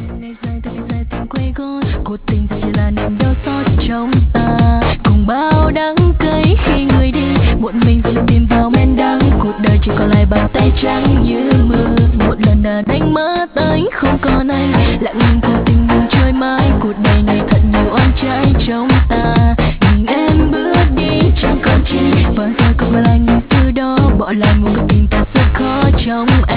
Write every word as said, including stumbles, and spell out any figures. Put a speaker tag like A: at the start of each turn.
A: Ngày dài thời dài tình quay gót, cuộc tình chỉ là niềm đau xót trong ta. Cùng bao đắng cay khi người đi, một mình phải tìm vào men đắng. Cuộc đời chỉ còn lại bàn tay trắng như mưa. Một lần đã đánh mất tới không còn anh, lặng nhìn cuộc tình buồn trôi mãi. Cuộc đời này thật nhiều oan trái trong ta. Nhìn em bước đi chẳng còn chi, và giờ cũng là nhìn từ đó bỏ lại một cuộc tình ta rất khó trong